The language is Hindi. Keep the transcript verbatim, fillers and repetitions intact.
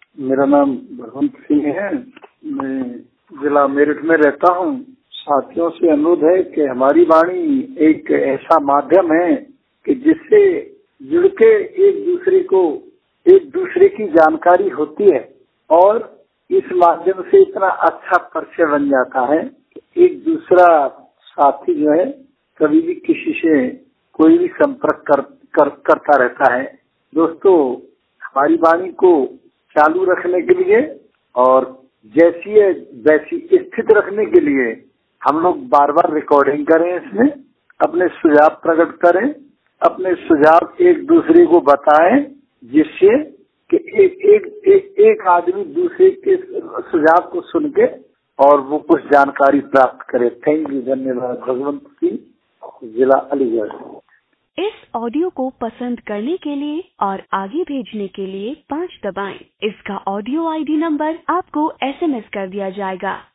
मेरा नाम भगवंत सिंह है। मैं जिला मेरठ में रहता हूँ। साथियों से अनुरोध है कि हमारी वाणी एक ऐसा माध्यम है कि जिससे जुड़ के एक दूसरे को एक दूसरे की जानकारी होती है और इस माध्यम से इतना अच्छा परिचय बन जाता है कि एक दूसरा साथी जो है कभी भी किसी से कोई भी संपर्क कर, कर करता रहता है। दोस्तों, हमारी वाणी को चालू रखने के लिए और जैसी है वैसी स्थित रखने के लिए हम लोग बार बार रिकॉर्डिंग करें, इसमें अपने सुझाव प्रकट करें, अपने सुझाव एक दूसरे को बताएं, जिससे कि एक एक एक, एक आदमी दूसरे के सुझाव को सुन के और वो कुछ जानकारी प्राप्त करे। थैंक यू, धन्यवाद। भगवंत सिंह, जिला अलीगढ़। इस ऑडियो को पसंद करने के लिए और आगे भेजने के लिए पाँच दबाएं। इसका ऑडियो आईडी नंबर आपको एसएमएस कर दिया जाएगा।